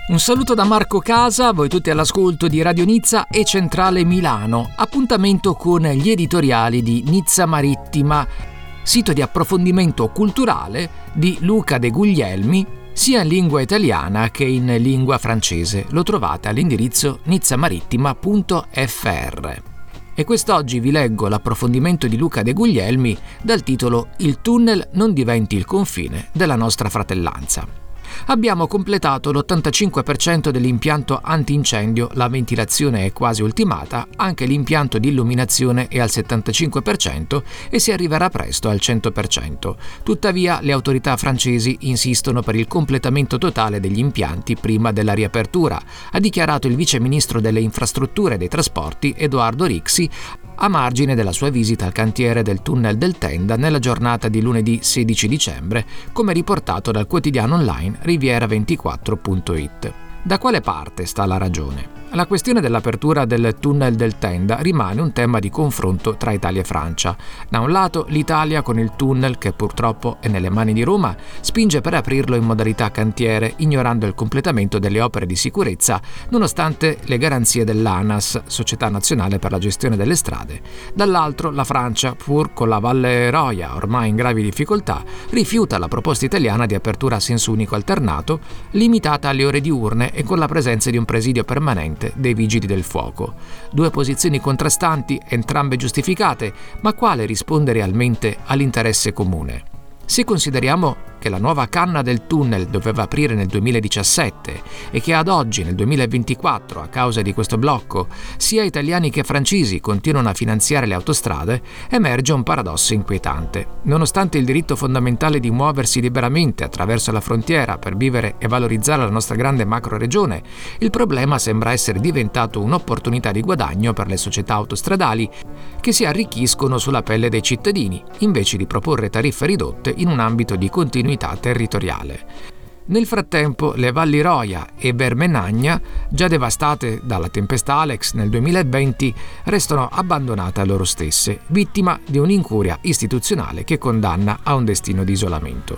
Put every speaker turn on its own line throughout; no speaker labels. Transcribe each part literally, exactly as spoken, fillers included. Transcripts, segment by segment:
Un saluto da Marco Casa, voi tutti all'ascolto di Radio Nizza e Centrale Milano. Appuntamento con gli editoriali di Nizza Marittima, sito di approfondimento culturale di Luca De Guglielmi, sia in lingua italiana che in lingua francese. Lo trovate all'indirizzo nizzamarittima punto effe erre. E quest'oggi vi leggo l'approfondimento di Luca De Guglielmi dal titolo «Il tunnel non diventi il confine della nostra fratellanza». Abbiamo completato l'ottantacinque per cento dell'impianto antincendio, la ventilazione è quasi ultimata, anche l'impianto di illuminazione è al settantacinque per cento e si arriverà presto al cento per cento. Tuttavia le autorità francesi insistono per il completamento totale degli impianti prima della riapertura, ha dichiarato il vice ministro delle infrastrutture e dei trasporti Edoardo Rixi a margine della sua visita al cantiere del tunnel del Tenda nella giornata di lunedì sedici dicembre, come riportato dal quotidiano online riviera ventiquattro punto it. Da quale parte sta la ragione? La questione dell'apertura del tunnel del Tenda rimane un tema di confronto tra Italia e Francia. Da un lato l'Italia, con il tunnel, che purtroppo è nelle mani di Roma, spinge per aprirlo in modalità cantiere, ignorando il completamento delle opere di sicurezza, nonostante le garanzie dell'ANAS, Società Nazionale per la Gestione delle Strade. Dall'altro la Francia, pur con la Valle Roia ormai in gravi difficoltà, rifiuta la proposta italiana di apertura a senso unico alternato, limitata alle ore diurne e con la presenza di un presidio permanente dei vigili del fuoco. Due posizioni contrastanti, entrambe giustificate, ma quale risponde realmente all'interesse comune? Se consideriamo che la nuova canna del tunnel doveva aprire nel duemiladiciassette e che ad oggi, nel duemilaventiquattro, a causa di questo blocco, sia italiani che francesi continuano a finanziare le autostrade, emerge un paradosso inquietante. Nonostante il diritto fondamentale di muoversi liberamente attraverso la frontiera per vivere e valorizzare la nostra grande macroregione, il problema sembra essere diventato un'opportunità di guadagno per le società autostradali che si arricchiscono sulla pelle dei cittadini, invece di proporre tariffe ridotte in un ambito di continuità territoriale. Nel frattempo le valli Roia e Vermenagna, già devastate dalla tempesta Alex nel duemilaventi, restano abbandonate a loro stesse, vittima di un'incuria istituzionale che condanna a un destino di isolamento.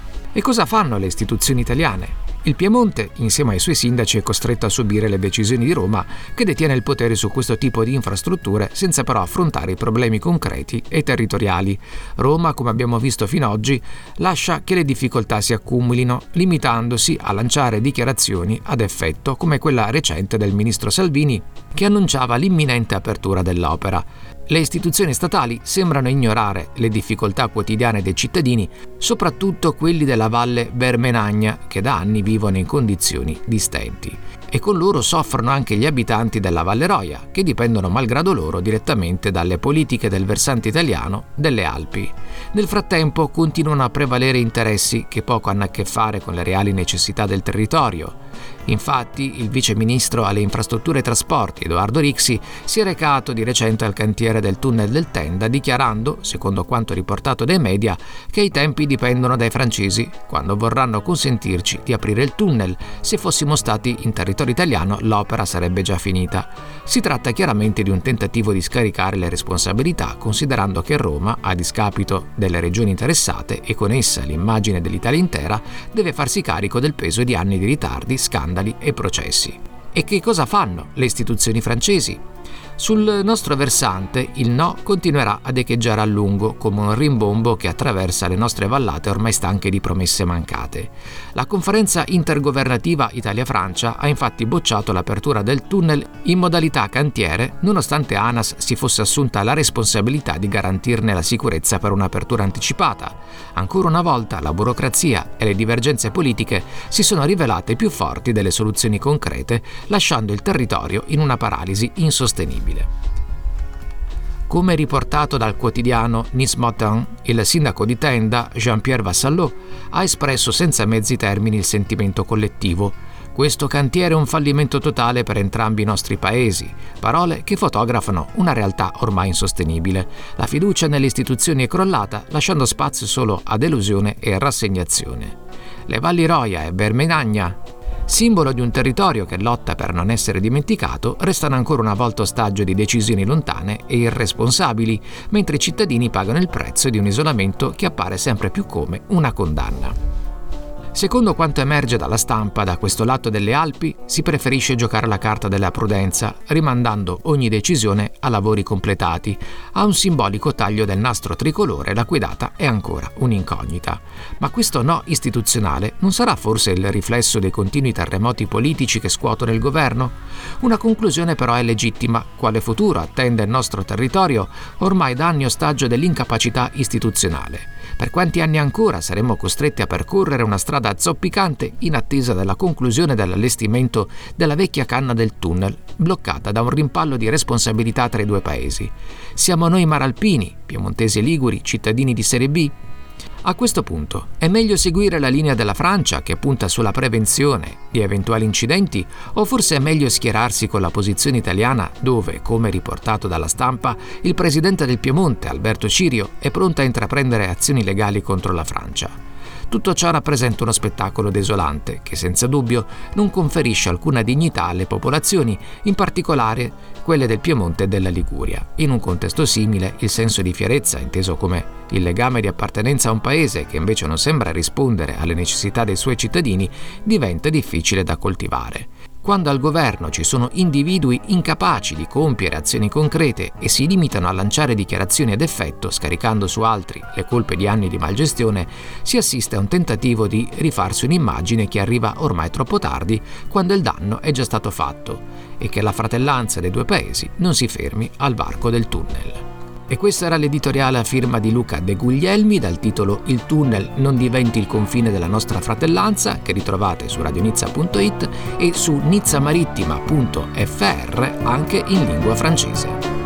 E cosa fanno le istituzioni italiane? Il Piemonte, insieme ai suoi sindaci, è costretto a subire le decisioni di Roma, che detiene il potere su questo tipo di infrastrutture senza però affrontare i problemi concreti e territoriali. Roma, come abbiamo visto fino ad oggi, lascia che le difficoltà si accumulino, limitandosi a lanciare dichiarazioni ad effetto come quella recente del ministro Salvini, che annunciava l'imminente apertura dell'opera. Le istituzioni statali sembrano ignorare le difficoltà quotidiane dei cittadini, soprattutto quelli della Valle Vermenagna, che da anni vivono in condizioni di stenti. E con loro soffrono anche gli abitanti della Valle Roia, che dipendono malgrado loro direttamente dalle politiche del versante italiano delle Alpi. Nel frattempo continuano a prevalere interessi che poco hanno a che fare con le reali necessità del territorio. Infatti, il vice ministro alle infrastrutture e trasporti, Edoardo Rixi, si è recato di recente al cantiere del tunnel del Tenda, dichiarando, secondo quanto riportato dai media, che i tempi dipendono dai francesi, quando vorranno consentirci di aprire il tunnel. Se fossimo stati in territorio italiano, l'opera sarebbe già finita. Si tratta chiaramente di un tentativo di scaricare le responsabilità, considerando che Roma, a discapito delle regioni interessate e con essa l'immagine dell'Italia intera, deve farsi carico del peso di anni di ritardi, scandali e processi. E che cosa fanno le istituzioni francesi? Sul nostro versante il no continuerà ad echeggiare a lungo come un rimbombo che attraversa le nostre vallate ormai stanche di promesse mancate. La conferenza intergovernativa Italia-Francia ha infatti bocciato l'apertura del tunnel in modalità cantiere, nonostante ANAS si fosse assunta la responsabilità di garantirne la sicurezza per un'apertura anticipata. Ancora una volta la burocrazia e le divergenze politiche si sono rivelate più forti delle soluzioni concrete, lasciando il territorio in una paralisi insostenibile. Come riportato dal quotidiano Nice Matin, il sindaco di Tenda, Jean-Pierre Vassallo, ha espresso senza mezzi termini il sentimento collettivo. Questo cantiere è un fallimento totale per entrambi i nostri paesi, parole che fotografano una realtà ormai insostenibile. La fiducia nelle istituzioni è crollata, lasciando spazio solo a delusione e rassegnazione. Le valli Roia e Vermenagna, simbolo di un territorio che lotta per non essere dimenticato, restano ancora una volta ostaggio di decisioni lontane e irresponsabili, mentre i cittadini pagano il prezzo di un isolamento che appare sempre più come una condanna. Secondo quanto emerge dalla stampa, da questo lato delle Alpi si preferisce giocare la carta della prudenza, rimandando ogni decisione a lavori completati, a un simbolico taglio del nastro tricolore la cui data è ancora un'incognita. Ma questo no istituzionale non sarà forse il riflesso dei continui terremoti politici che scuotono il governo? Una conclusione però è legittima: quale futuro attende il nostro territorio ormai da anni ostaggio dell'incapacità istituzionale? Per quanti anni ancora saremo costretti a percorrere una strada zoppicante in attesa della conclusione dell'allestimento della vecchia canna del tunnel, bloccata da un rimpallo di responsabilità tra i due paesi? Siamo noi maralpini, piemontesi e liguri, cittadini di serie B? A questo punto è meglio seguire la linea della Francia, che punta sulla prevenzione di eventuali incidenti, o forse è meglio schierarsi con la posizione italiana dove, come riportato dalla stampa, il presidente del Piemonte, Alberto Cirio, è pronto a intraprendere azioni legali contro la Francia? Tutto ciò rappresenta uno spettacolo desolante che senza dubbio non conferisce alcuna dignità alle popolazioni, in particolare quelle del Piemonte e della Liguria. In un contesto simile, il senso di fierezza, inteso come il legame di appartenenza a un paese che invece non sembra rispondere alle necessità dei suoi cittadini, diventa difficile da coltivare. Quando al governo ci sono individui incapaci di compiere azioni concrete e si limitano a lanciare dichiarazioni ad effetto, scaricando su altri le colpe di anni di malgestione, si assiste a un tentativo di rifarsi un'immagine che arriva ormai troppo tardi, quando il danno è già stato fatto, e che la fratellanza dei due paesi non si fermi al varco del tunnel. E questo era l'editoriale a firma di Luca De Guglielmi dal titolo Il tunnel non diventi il confine della nostra fratellanza, che ritrovate su radionizza punto it e su nizzamarittima punto effe erre anche in lingua francese.